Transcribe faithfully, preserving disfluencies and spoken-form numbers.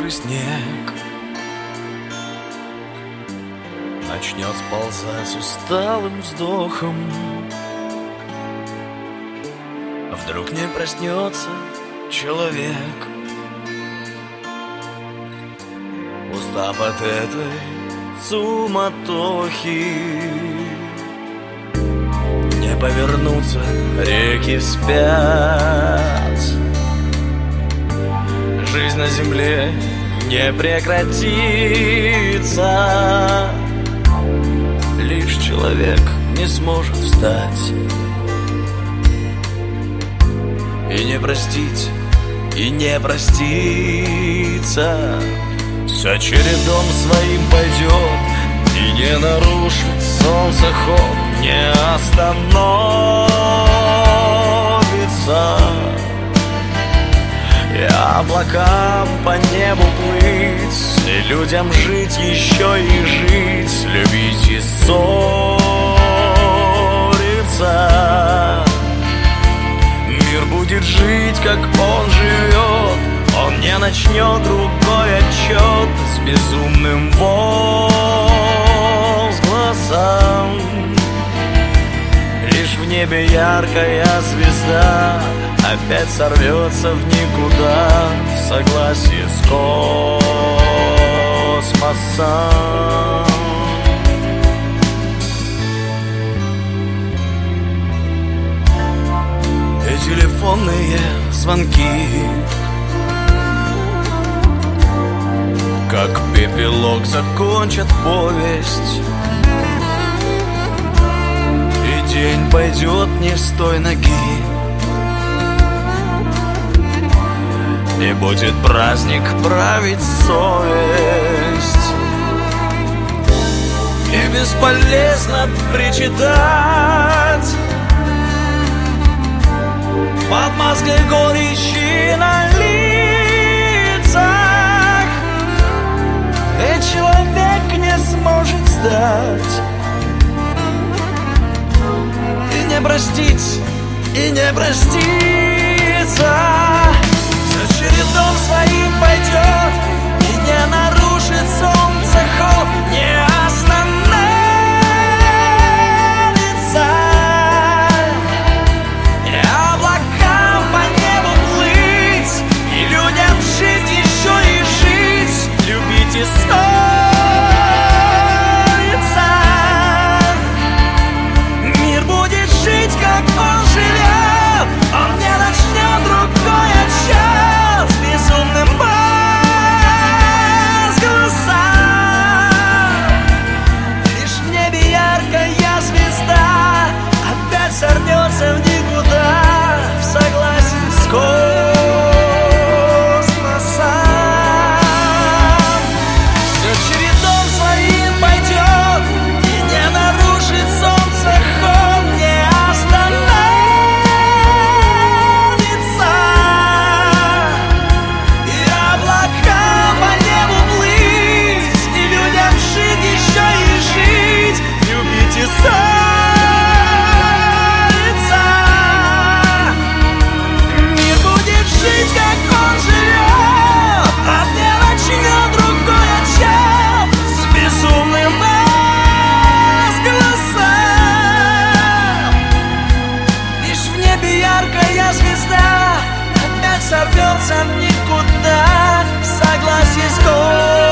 мокрый снег начнет сползать усталым вздохом, вдруг не проснется человек, устав от этой суматохи. Не повернутся реки вспять, жизнь на земле не прекратится, лишь человек не сможет встать и не простить, и не проститься. Все чередом своим пойдет и не нарушит солнце ход, не остановится. И облакам по небу плыть, и людям жить еще и жить, любить и ссориться. Мир будет жить, как он живет, он не начнет другой отчет с безумным возгласом. Лишь в небе яркая звезда опять сорвется в никуда в согласии с космосом. И телефонные звонки, как пепелок, закончат повесть, и день пойдет не с той ноги, и будет праздник править совесть. И бесполезно причитать под маской горечи на лицах, ведь человек не сможет сдать и не простить, и не проститься. Все чередом своим пойдет и не нарушит солнце ход, не остановится. И облакам по небу плыть, и людям жить еще и жить, любить и ссориться. Мир будет жить, как он живет, он не начнет другой отчет с безумным возгласом. Лишь в небе яркая звезда опять сорвется в никуда в согласии с космосом. Все чередом своим пойдет и не нарушит солнце ход, не остановится. И облакам по небу плыть, и людям жить еще и жить, любить и ссориться. Мир будет жить, как он живет, от не начнет другой отчет с безумным возгласом. Лишь в небе яркая звезда опять сорвется в никуда в согласии с космосом.